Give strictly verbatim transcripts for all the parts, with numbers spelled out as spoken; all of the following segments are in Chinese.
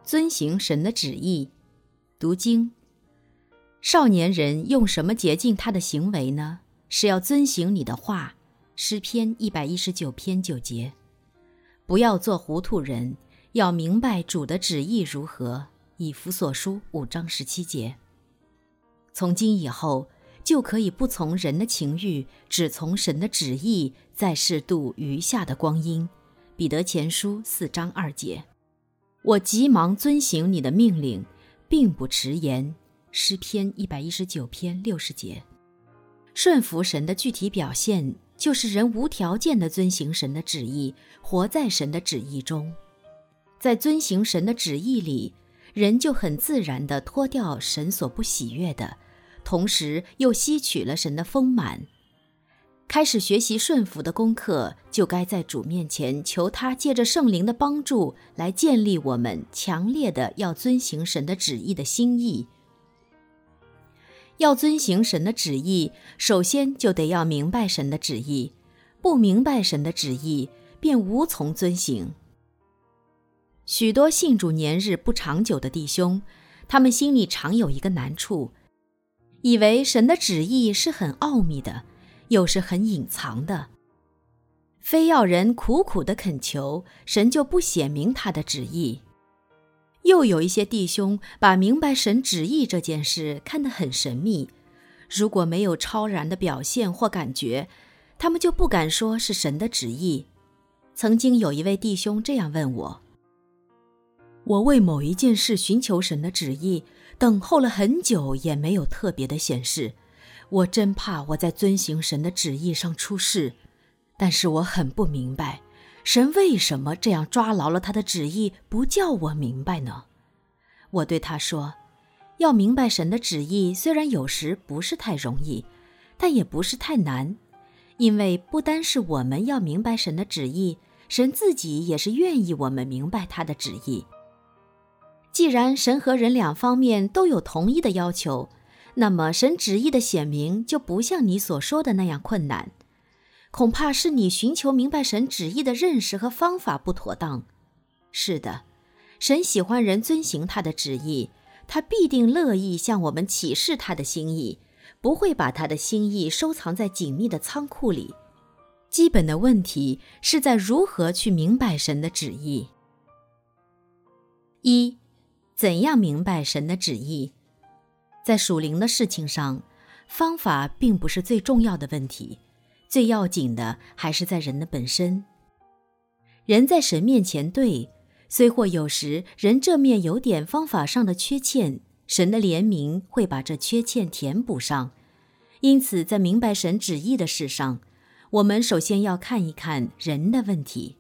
遵行神的旨意。读经。少年人用什么洁净他的行为呢？是要遵行你的话。诗篇一百一十九篇九节。不要做糊涂人，要明白主的旨意如何。以弗所书五章十七节。从今以后，就可以不从人的情欲，只从神的旨意，在世度余下的光阴。彼得前书四章二节。我急忙遵行你的命令，并不迟延。诗篇一百一十九篇六十节。顺服神的具体表现，就是人无条件地遵行神的旨意，活在神的旨意中。在遵行神的旨意里，人就很自然地脱掉神所不喜悦的，同时又吸取了神的丰满。开始学习顺服的功课，就该在主面前求他借着圣灵的帮助，来建立我们强烈的要遵行神的旨意的心意。要遵行神的旨意，首先就得要明白神的旨意，不明白神的旨意，便无从遵行。许多信主年日不长久的弟兄，他们心里常有一个难处，以为神的旨意是很奥秘的，又是很隐藏的，非要人苦苦地恳求，神就不显明他的旨意。又有一些弟兄把明白神旨意这件事看得很神秘，如果没有超然的表现或感觉，他们就不敢说是神的旨意。曾经有一位弟兄这样问我，我为某一件事寻求神的旨意，等候了很久也没有特别的显示，我真怕我在遵行神的旨意上出事，但是我很不明白，神为什么这样抓牢了他的旨意，不叫我明白呢？我对他说，要明白神的旨意，虽然有时不是太容易，但也不是太难，因为不单是我们要明白神的旨意，神自己也是愿意我们明白他的旨意。既然神和人两方面都有同一的要求，那么神旨意的显明就不像你所说的那样困难，恐怕是你寻求明白神旨意的认识和方法不妥当。是的，神喜欢人遵行他的旨意，他必定乐意向我们启示他的心意，不会把他的心意收藏在紧密的仓库里。基本的问题是在如何去明白神的旨意。一，怎样明白神的旨意？在属灵的事情上，方法并不是最重要的问题，最要紧的还是在人的本身。人在神面前对，虽或有时人这面有点方法上的缺欠，神的怜悯会把这缺欠填补上。因此在明白神旨意的事上，我们首先要看一看人的问题。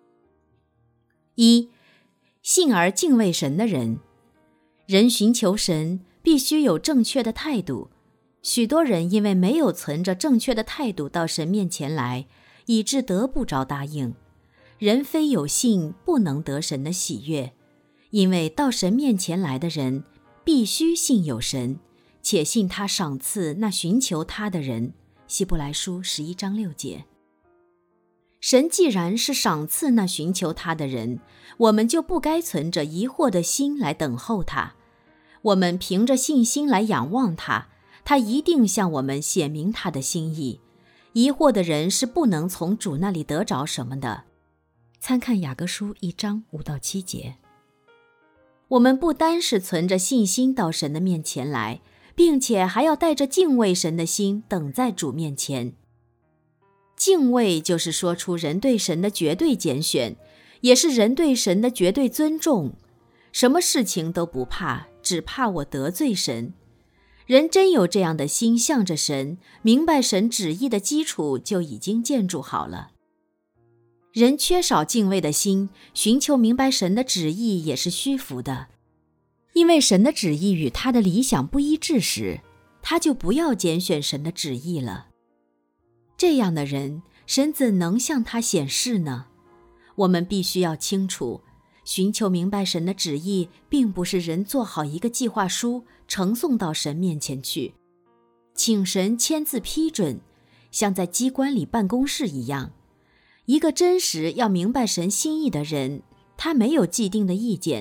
一，信而敬畏神的人。人寻求神必须有正确的态度，许多人因为没有存着正确的态度到神面前来，以致得不着答应。人非有信，不能得神的喜悦，因为到神面前来的人必须信有神，且信他赏赐那寻求他的人。希伯来书十一章六节。神既然是赏赐那寻求他的人，我们就不该存着疑惑的心来等候他。我们凭着信心来仰望他，他一定向我们显明他的心意。疑惑的人是不能从主那里得着什么的。参看雅各书一章五到七节。我们不单是存着信心到神的面前来，并且还要带着敬畏神的心等在主面前。敬畏就是说出人对神的绝对拣选，也是人对神的绝对尊重。什么事情都不怕，只怕我得罪神。人真有这样的心向着神，明白神旨意的基础就已经建筑好了。人缺少敬畏的心，寻求明白神的旨意也是虚浮的，因为神的旨意与他的理想不一致时，他就不要拣选神的旨意了。这样的人，神怎能向他显示呢？我们必须要清楚，寻求明白神的旨意，并不是人做好一个计划书，呈送到神面前去，请神签字批准，像在机关里办公室一样。一个真实要明白神心意的人，他没有既定的意见，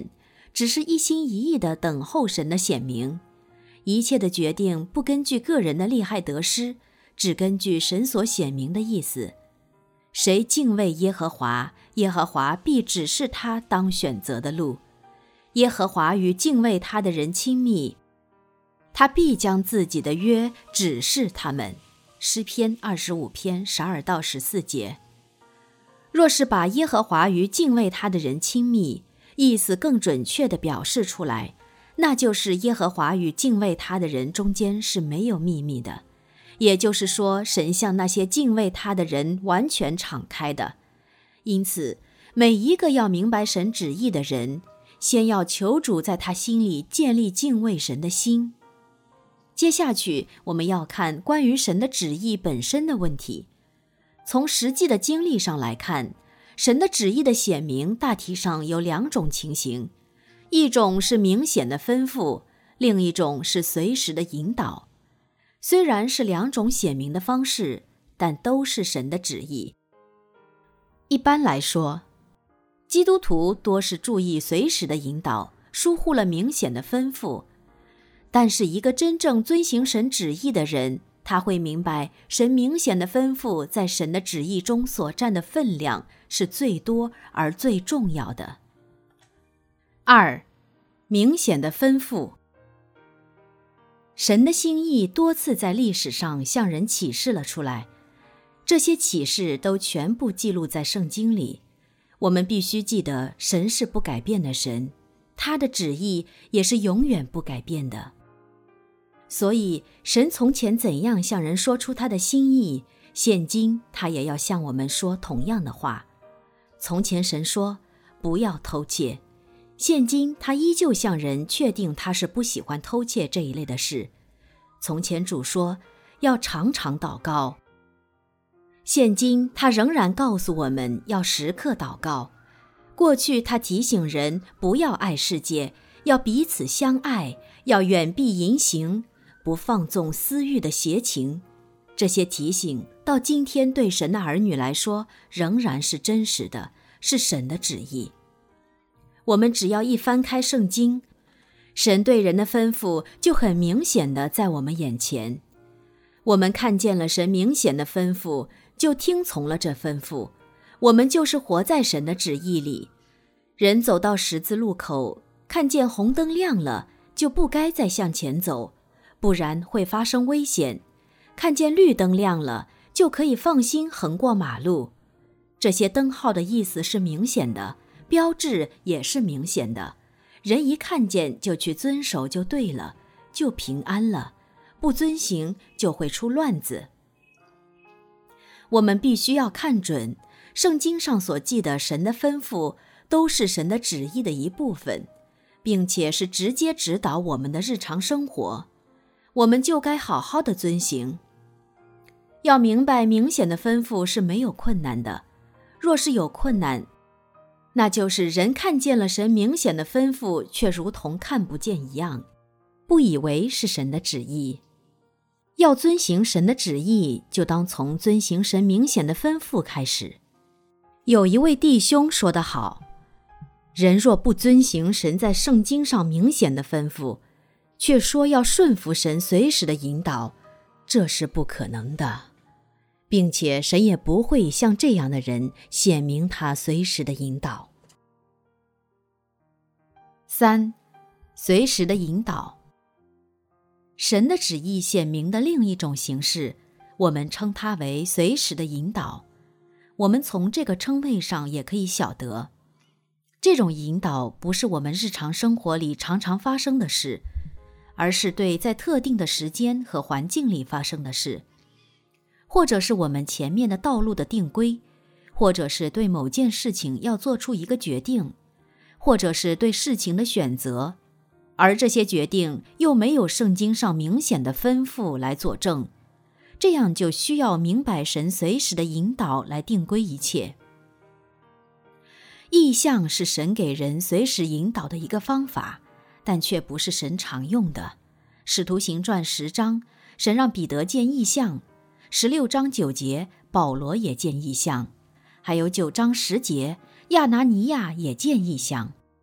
只是一心一意地等候神的显明。一切的决定不根据个人的利害得失，只根据神所显明的意思。谁敬畏耶和华，耶和华必指示他当选择的路。耶和华与敬畏他的人亲密，他必将自己的约指示他们。诗篇二十五篇十二到十四节。若是把耶和华与敬畏他的人亲密，意思更准确地表示出来，那就是耶和华与敬畏他的人中间是没有秘密的，也就是说，神向那些敬畏他的人完全敞开的。因此，每一个要明白神旨意的人，先要求主在他心里建立敬畏神的心。接下去，我们要看关于神的旨意本身的问题。从实际的经历上来看，神的旨意的显明大体上有两种情形，一种是明显的吩咐，另一种是随时的引导。虽然是两种显明的方式，但都是神的旨意。一般来说，基督徒多是注意随时的引导，疏忽了明显的吩咐。但是一个真正遵行神旨意的人，他会明白神明显的吩咐在神的旨意中所占的分量是最多而最重要的。二，明显的吩咐。神的心意多次在历史上向人启示了出来，这些启示都全部记录在圣经里。我们必须记得，神是不改变的神，他的旨意也是永远不改变的。所以，神从前怎样向人说出他的心意，现今他也要向我们说同样的话。从前神说，不要偷窃，现今他依旧向人确定他是不喜欢偷窃这一类的事。从前主说，要常常祷告，现今他仍然告诉我们要时刻祷告。过去他提醒人不要爱世界，要彼此相爱，要远避淫行，不放纵私欲的邪情。这些提醒到今天对神的儿女来说仍然是真实的，是神的旨意。我们只要一翻开圣经，神对人的吩咐就很明显的在我们眼前。我们看见了神明显的吩咐，就听从了这吩咐，我们就是活在神的旨意里。人走到十字路口，看见红灯亮了，就不该再向前走，不然会发生危险。看见绿灯亮了，就可以放心横过马路。这些灯号的意思是明显的，标志也是明显的，人一看见就去遵守就对了，就平安了，不遵行就会出乱子。我们必须要看准，圣经上所记的神的吩咐都是神的旨意的一部分，并且是直接指导我们的日常生活，我们就该好好的遵行。要明白明显的吩咐是没有困难的，若是有困难，那就是人看见了神明显的吩咐，却如同看不见一样，不以为是神的旨意。要遵行神的旨意，就当从遵行神明显的吩咐开始。有一位弟兄说得好，人若不遵行神在圣经上明显的吩咐，却说要顺服神随时的引导，这是不可能的，并且神也不会向这样的人显明他随时的引导。三，随时的引导。神的旨意显明的另一种形式，我们称它为随时的引导。我们从这个称谓上也可以晓得，这种引导不是我们日常生活里常常发生的事，而是对在特定的时间和环境里发生的事，或者是我们前面的道路的定规，或者是对某件事情要做出一个决定，或者是对事情的选择，而这些决定又没有圣经上明显的吩咐来佐证，这样就需要明白神随时的引导来定规一切。意象是神给人随时引导的一个方法，但却不是神常用的。使徒行传十章，神让彼得见异象；十六章九节，保罗也见异象；还有九章十节，亚拿尼亚也见异象。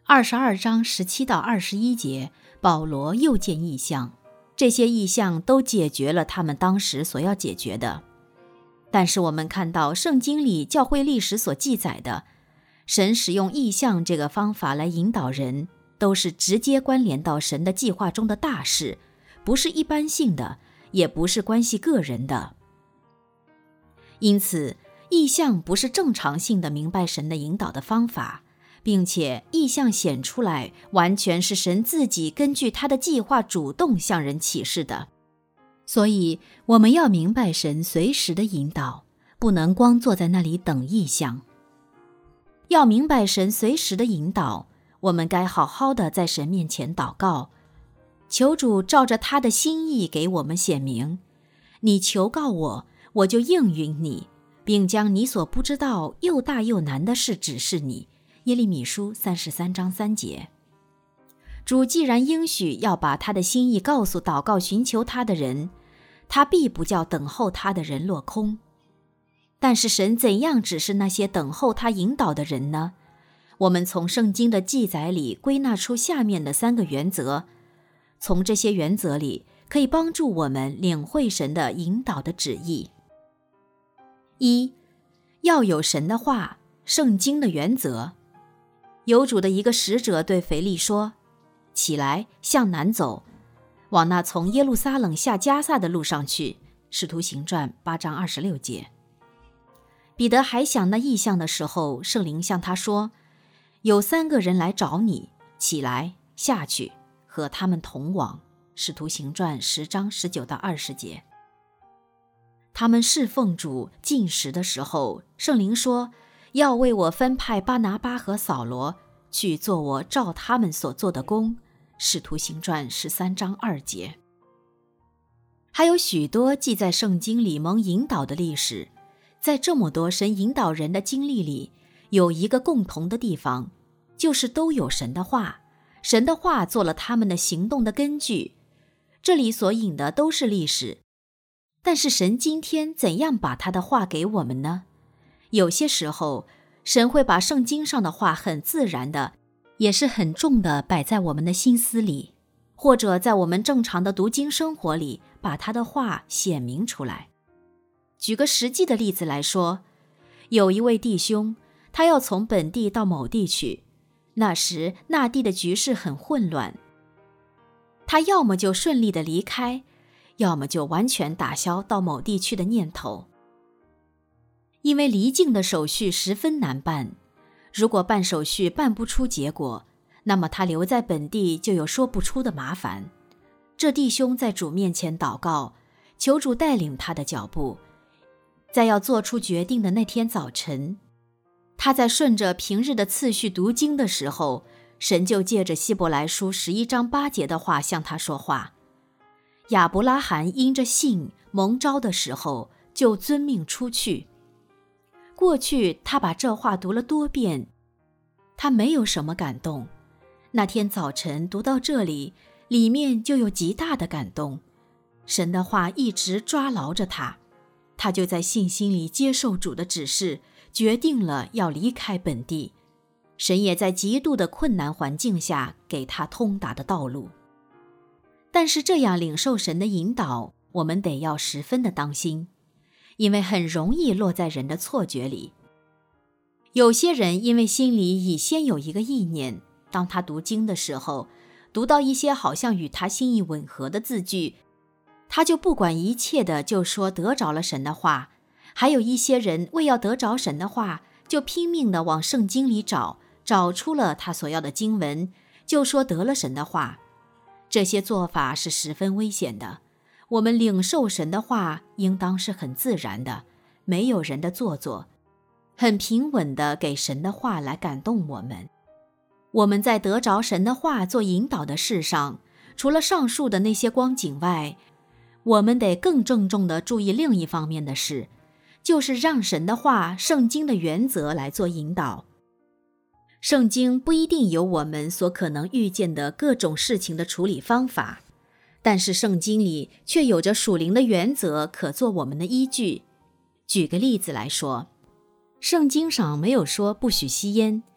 二十二章十七到二十一节，保罗又见异象，这些异象都解决了他们当时所要解决的。但是我们看到圣经里教会历史所记载的，神使用异象这个方法来引导人，都是直接关联到神的计划中的大事，不是一般性的，也不是关系个人的。因此，异象不是正常性的明白神的引导的方法，并且异象显出来完全是神自己根据他的计划主动向人启示的。所以我们要明白神随时的引导，不能光坐在那里等异象。要明白神随时的引导，我们该好好的在神面前祷告，求主照着他的心意给我们显明。你求告我，我就应允你，并将你所不知道又大又难的事指示你。耶利米书三十三章三节。主既然应许要把他的心意告诉祷告寻求他的人，他必不叫等候他的人落空。但是神怎样指示那些等候他引导的人呢？我们从圣经的记载里归纳出下面的三个原则，从这些原则里可以帮助我们领会神的引导的旨意。一，要有神的话，圣经的原则。有主的一个使者对腓力说，起来，向南走，往那从耶路撒冷下迦萨的路上去。使徒行传八章二十六节。彼得还想那异象的时候，圣灵向他说，有三个人来找你，起来，下去，和他们同往。使徒行传十章十九到二十节。他们侍奉主进食的时候，圣灵说，要为我分派巴拿巴和扫罗，去做我照他们所做的工。使徒行传十三章二节。还有许多记在圣经里蒙引导的历史，在这么多神引导人的经历里，有一个共同的地方，就是都有神的话，神的话做了他们的行动的根据。这里所引的都是历史，但是神今天怎样把他的话给我们呢？有些时候，神会把圣经上的话很自然的，也是很重的摆在我们的心思里，或者在我们正常的读经生活里，把他的话显明出来。举个实际的例子来说，有一位弟兄，他要从本地到某地去，那时那地的局势很混乱，他要么就顺利的离开，要么就完全打消到某地去的念头。因为离境的手续十分难办，如果办手续办不出结果，那么他留在本地就有说不出的麻烦。这弟兄在主面前祷告，求主带领他的脚步。在要做出决定的那天早晨，他在顺着平日的次序读经的时候，神就借着希伯来书十一章八节的话向他说话。亚伯拉罕因着信蒙召的时候，就遵命出去。过去他把这话读了多遍，他没有什么感动。那天早晨读到这里，里面就有极大的感动。神的话一直抓牢着他，他就在信心里接受主的指示，决定了要离开本地。神也在极度的困难环境下给他通达的道路。但是这样领受神的引导，我们得要十分的当心，因为很容易落在人的错觉里。有些人因为心里已先有一个意念，当他读经的时候，读到一些好像与他心意吻合的字句，他就不管一切的就说得着了神的话。还有一些人为要得着神的话，就拼命的往圣经里找，找出了他所要的经文，就说得了神的话。这些做法是十分危险的。我们领受神的话应当是很自然的，没有人的做作，很平稳的给神的话来感动我们。我们在得着神的话做引导的事上，除了上述的那些光景外，我们得更郑重地注意另一方面的事，就是让神的话、圣经的原则来做引导。圣经不一定有我们所可能遇见的各种事情的处理方法，但是圣经里却有着属灵的原则可做我们的依据。举个例子来说，圣经上没有说不许吸烟，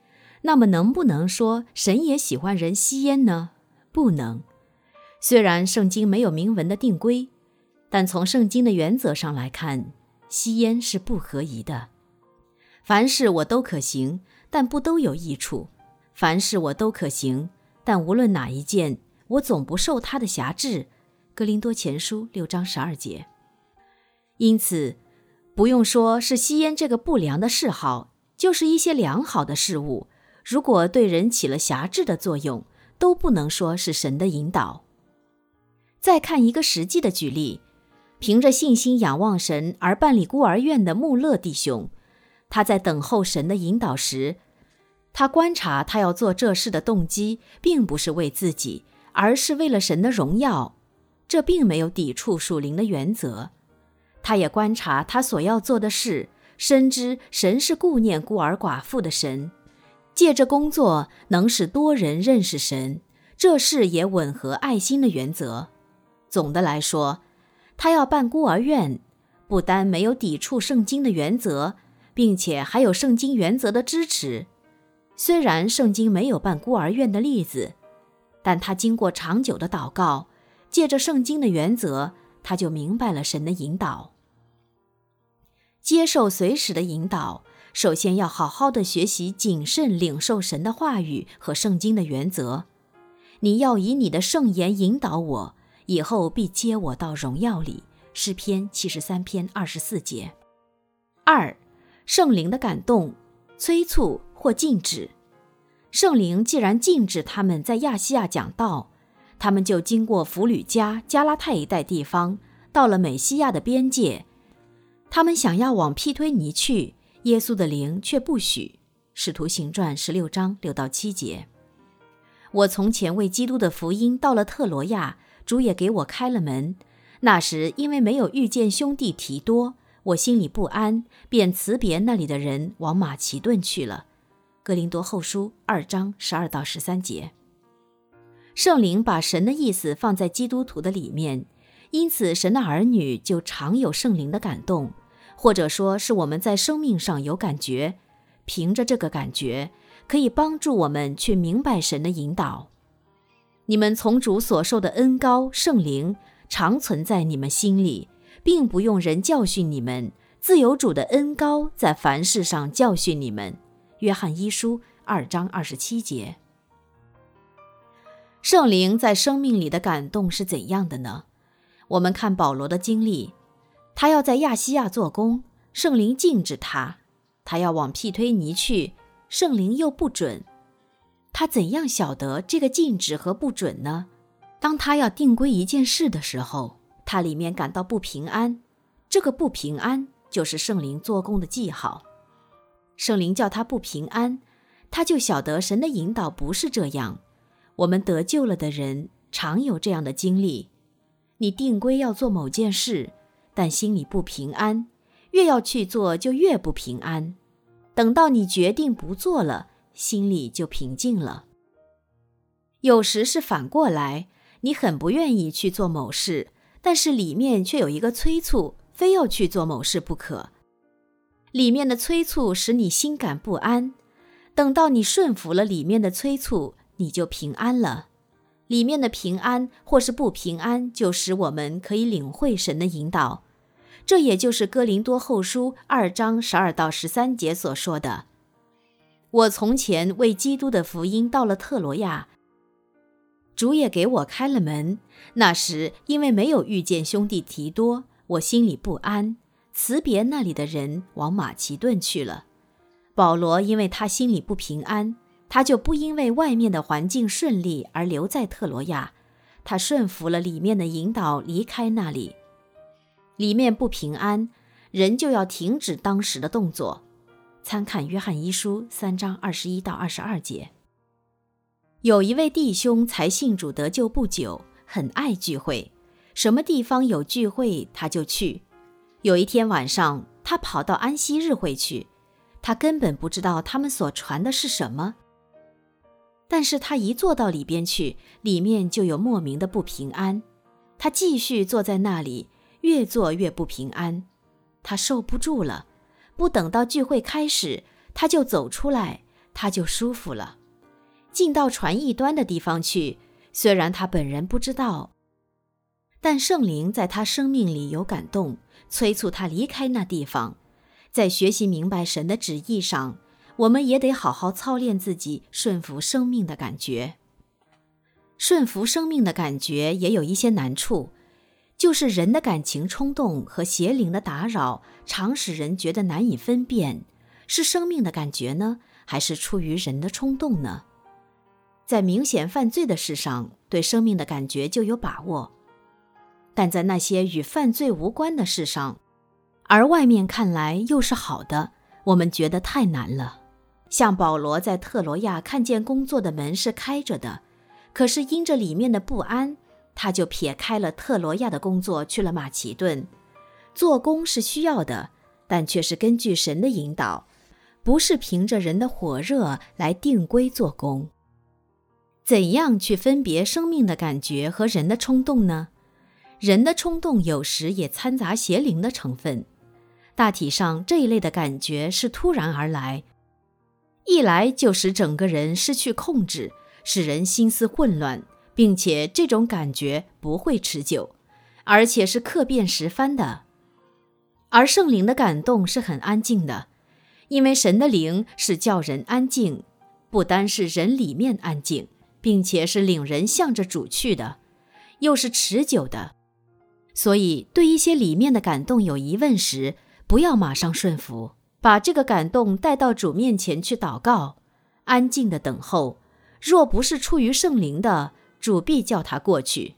那么能不能说神也喜欢人吸烟呢？不能。虽然圣经没有明文的定规，但从圣经的原则上来看，吸烟是不合宜的。凡事我都可行，但不都有益处；凡事我都可行，但无论哪一件，我总不受它的辖制。哥林多前书六章十二节。因此，不用说是吸烟这个不良的嗜好，就是一些良好的事物，如果对人起了辖制的作用，都不能说是神的引导。再看一个实际的举例，凭着信心仰望神而办理孤儿院的穆勒弟兄，他在等候神的引导时，他观察他要做这事的动机并不是为自己，而是为了神的荣耀，这并没有抵触属灵的原则。他也观察他所要做的事，深知神是顾念孤儿寡妇的神，借着工作能使多人认识神，这事也吻合爱心的原则。总的来说，他要办孤儿院，不单没有抵触圣经的原则，并且还有圣经原则的支持。虽然圣经没有办孤儿院的例子，但他经过长久的祷告，借着圣经的原则，他就明白了神的引导。接受随时的引导，首先要好好的学习谨慎领受神的话语和圣经的原则。你要以你的圣言引导我，以后必接我到荣耀里。诗篇七十三篇二十四节。二、圣灵的感动、催促或禁止。圣灵既然禁止他们在亚细亚讲道，他们就经过弗吕加、加拉太一带地方，到了美西亚的边界。他们想要往庇推尼去，耶稣的灵却不许。使徒行传十六章六到七节。我从前为基督的福音到了特罗亚，主也给我开了门。那时因为没有遇见兄弟提多，我心里不安，便辞别那里的人，往马其顿去了。哥林多后书二章十二到十三节。圣灵把神的意思放在基督徒的里面，因此神的儿女就常有圣灵的感动，或者说是我们在生命上有感觉，凭着这个感觉，可以帮助我们去明白神的引导。你们从主所受的恩膏圣灵常存在你们心里，并不用人教训你们，自有主的恩膏在凡事上教训你们。约翰一书二章二十七节。圣灵在生命里的感动是怎样的呢？我们看保罗的经历，他要在亚细亚做工，圣灵禁止他；他要往庇推尼去，圣灵又不准。他怎样晓得这个禁止和不准呢？当他要定规一件事的时候，他里面感到不平安，这个不平安就是圣灵做工的记号。圣灵叫他不平安，他就晓得神的引导不是这样。我们得救了的人常有这样的经历，你定规要做某件事，但心里不平安，越要去做就越不平安，等到你决定不做了，心里就平静了。有时是反过来，你很不愿意去做某事，但是里面却有一个催促，非要去做某事不可。里面的催促使你心感不安，等到你顺服了里面的催促，你就平安了。里面的平安或是不平安，就使我们可以领会神的引导。这也就是哥林多后书二章十二到十三节所说的：我从前为基督的福音到了特罗亚，主也给我开了门。那时因为没有遇见兄弟提多，我心里不安，辞别那里的人，往马其顿去了。保罗因为他心里不平安，他就不因为外面的环境顺利而留在特罗亚，他顺服了里面的引导，离开那里。里面不平安，人就要停止当时的动作。参看约翰一书三章二十一到二十二节。有一位弟兄才信主得救不久，很爱聚会，什么地方有聚会他就去。有一天晚上，他跑到安息日会去，他根本不知道他们所传的是什么。但是他一坐到里边去，里面就有莫名的不平安。他继续坐在那里，越坐越不平安。他受不住了，不等到聚会开始，他就走出来， 他就舒服了。进到船一端的地方去，虽然他本人不知道，但圣灵在他生命里有感动，催促他离开那地方。在学习明白神的旨意上，我们也得好好操练自己顺服生命的感觉。顺服生命的感觉也有一些难处，就是人的感情冲动和邪灵的打扰，常使人觉得难以分辨，是生命的感觉呢，还是出于人的冲动呢？在明显犯罪的事上，对生命的感觉就有把握，但在那些与犯罪无关的事上，而外面看来又是好的，我们觉得太难了。像保罗在特罗亚看见工作的门是开着的，可是因着里面的不安，他就撇开了特罗亚的工作，去了马其顿。做工是需要的，但却是根据神的引导，不是凭着人的火热来定规做工。怎样去分别生命的感觉和人的冲动呢？人的冲动有时也掺杂邪灵的成分。大体上这一类的感觉是突然而来，一来就使整个人失去控制，使人心思混乱，并且这种感觉不会持久，而且是客变时番的。而圣灵的感动是很安静的，因为神的灵是叫人安静，不单是人里面安静，并且是领人向着主去的，又是持久的。所以对一些里面的感动有疑问时，不要马上顺服，把这个感动带到主面前去祷告，安静的等候，若不是出于圣灵的，主必叫他过去。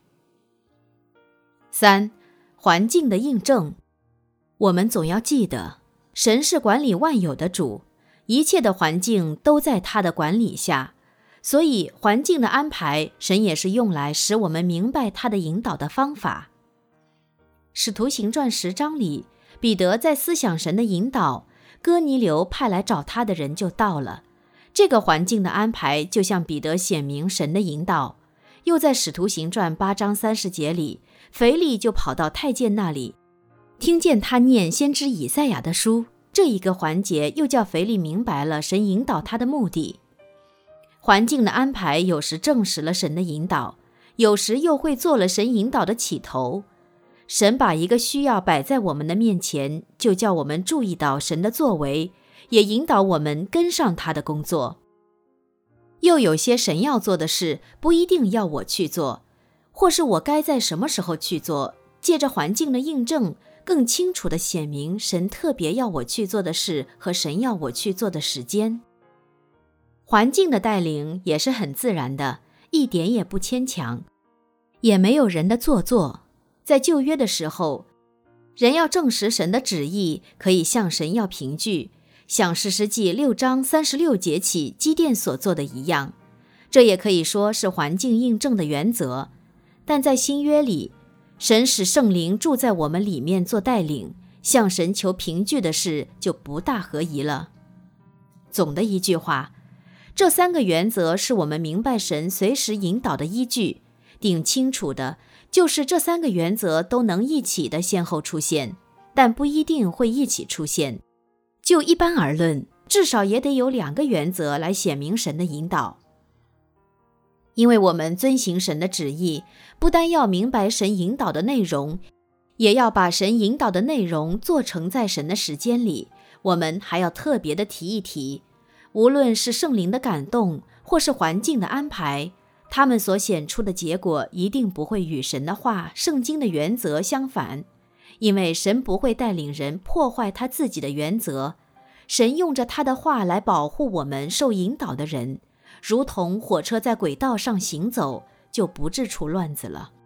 三、环境的印证。我们总要记得，神是管理万有的主，一切的环境都在他的管理下，所以环境的安排，神也是用来使我们明白他的引导的方法。使徒行传十章里，彼得在思想神的引导，哥尼流派来找他的人就到了。这个环境的安排就向彼得显明神的引导。又在使徒行传八章三十节里，腓利就跑到太监那里，听见他念先知以赛亚的书，这一个环节又叫腓利明白了神引导他的目的。环境的安排有时证实了神的引导，有时又会做了神引导的起头。神把一个需要摆在我们的面前，就叫我们注意到神的作为，也引导我们跟上他的工作。又有些神要做的事，不一定要我去做，或是我该在什么时候去做，借着环境的印证，更清楚地显明神特别要我去做的事和神要我去做的时间。环境的带领也是很自然的，一点也不牵强，也没有人的做作。在旧约的时候，人要证实神的旨意，可以向神要凭据，像士师记六章三十六节起基甸所做的一样，这也可以说是环境印证的原则。但在新约里，神使圣灵住在我们里面做带领，向神求凭据的事就不大合宜了。总的一句话，这三个原则是我们明白神随时引导的依据，顶清楚的就是这三个原则都能一起的先后出现，但不一定会一起出现。就一般而论，至少也得有两个原则来显明神的引导。因为我们遵行神的旨意，不单要明白神引导的内容，也要把神引导的内容做成在神的时间里。我们还要特别的提一提，无论是圣灵的感动，或是环境的安排，他们所显出的结果一定不会与神的话、圣经的原则相反，因为神不会带领人破坏他自己的原则。神用着他的话来保护我们受引导的人，如同火车在轨道上行走，就不致出乱子了。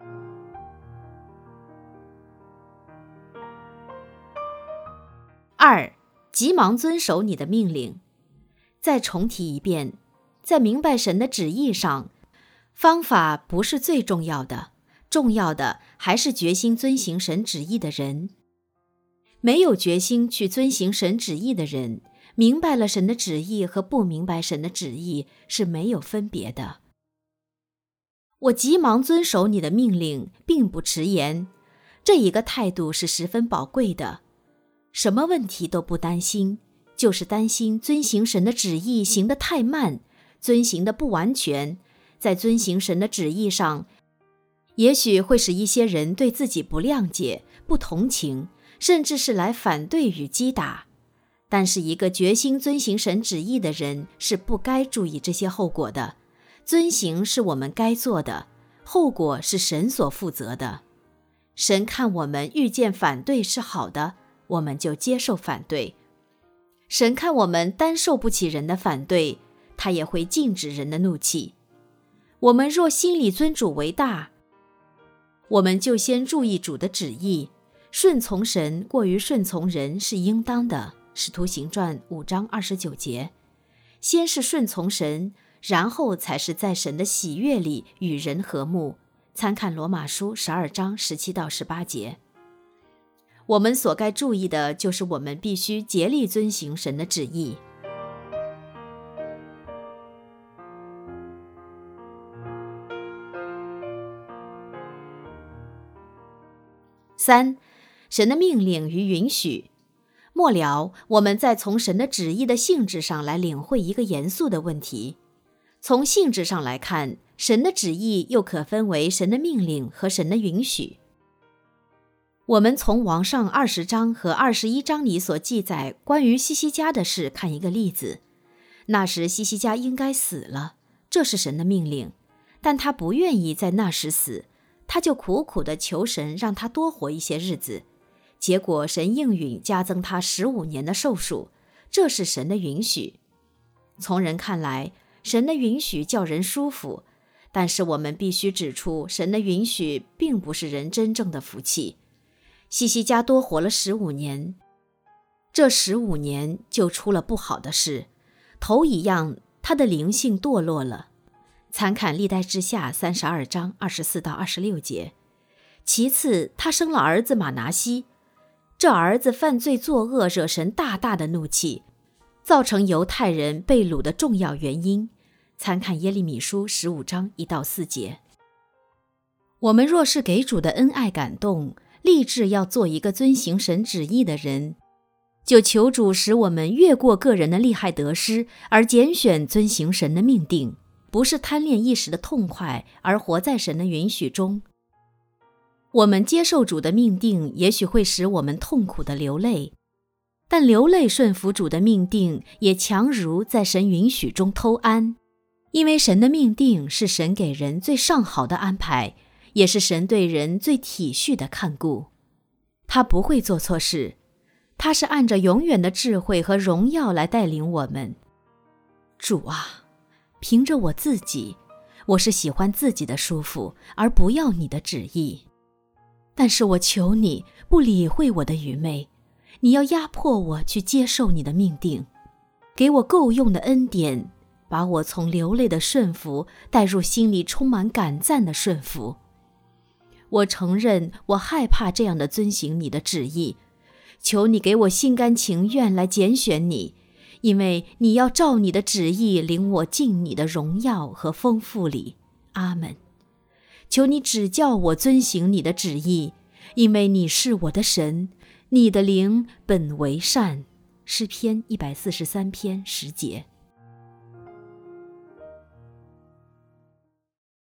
二，急忙遵守你的命令。再重提一遍，在明白神的旨意上，方法不是最重要的，重要的还是决心遵行神旨意的人。没有决心去遵行神旨意的人，明白了神的旨意和不明白神的旨意是没有分别的。我急忙遵守你的命令，并不迟延，这一个态度是十分宝贵的。什么问题都不担心， 就是担心遵行神的旨意行得太慢，遵行得不完全，在遵行神的旨意上，也许会使一些人对自己不谅解、不同情，甚至是来反对与击打。但是一个决心遵行神旨意的人是不该注意这些后果的。遵行是我们该做的，后果是神所负责的。神看我们遇见反对是好的，我们就接受反对。神看我们担受不起人的反对，他也会禁止人的怒气。我们若心里尊主为大，我们就先注意主的旨意，顺从神过于顺从人是应当的。使徒行传五章二十九节，先是顺从神，然后才是在神的喜悦里与人和睦。参看罗马书十二章十七到十八节。我们所该注意的就是我们必须竭力遵行神的旨意。三、神的命令与允许。末了，我们再从神的旨意的性质上来领会一个严肃的问题。从性质上来看，神的旨意又可分为神的命令和神的允许。我们从王上二十章和二十一章里所记载关于西西家的事看一个例子。那时西西家应该死了，这是神的命令，但他不愿意在那时死，他就苦苦地求神让他多活一些日子。结果神应允加增他十五年的寿数，这是神的允许。从人看来，神的允许叫人舒服，但是我们必须指出，神的允许并不是人真正的福气。西西家多活了十五年，这十五年就出了不好的事。头一样，他的灵性堕落了，参看历代志下三十二章二十四到二十六节。其次，他生了儿子马拿西，这儿子犯罪作恶，惹神大大的怒气，造成犹太人被掳的重要原因。参看耶利米书十五章一到四节。我们若是给主的恩爱感动，立志要做一个遵行神旨意的人，就求主使我们越过个人的利害得失，而拣选遵行神的命定，不是贪恋一时的痛快，而活在神的允许中。我们接受主的命定，也许会使我们痛苦的流泪，但流泪顺服主的命定，也强如在神允许中偷安。因为神的命定是神给人最上好的安排，也是神对人最体恤的看顾。他不会做错事，他是按着永远的智慧和荣耀来带领我们。主啊，凭着我自己，我是喜欢自己的舒服，而不要你的旨意。但是我求你不理会我的愚昧，你要压迫我去接受你的命定，给我够用的恩典，把我从流泪的顺服带入心里充满感赞的顺服。我承认我害怕这样的遵行你的旨意，求你给我心甘情愿来拣选你，因为你要照你的旨意领我进你的荣耀和丰富里。阿们。求你指教我遵行你的旨意，因为你是我的神，你的灵本为善。诗篇一百四十三篇十节。